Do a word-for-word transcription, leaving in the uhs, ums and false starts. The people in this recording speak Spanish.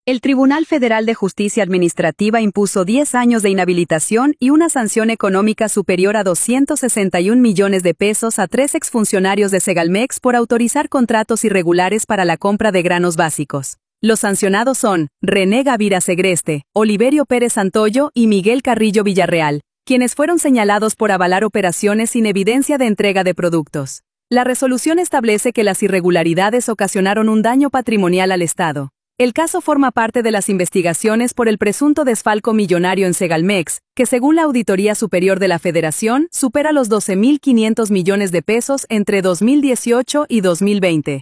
El Tribunal Federal de Justicia Administrativa impuso diez años de inhabilitación y una sanción económica superior a doscientos sesenta y un millones de pesos a tres exfuncionarios de Segalmex por autorizar contratos irregulares para la compra de granos básicos. Los sancionados son René Gavira Segreste, Oliverio Pérez Santoyo y Miguel Carrillo Villarreal, quienes fueron señalados por avalar operaciones sin evidencia de entrega de productos. La resolución establece que las irregularidades ocasionaron un daño patrimonial al Estado. El caso forma parte de las investigaciones por el presunto desfalco millonario en Segalmex, que según la Auditoría Superior de la Federación, supera los doce mil quinientos millones de pesos entre dos mil dieciocho y dos mil veinte.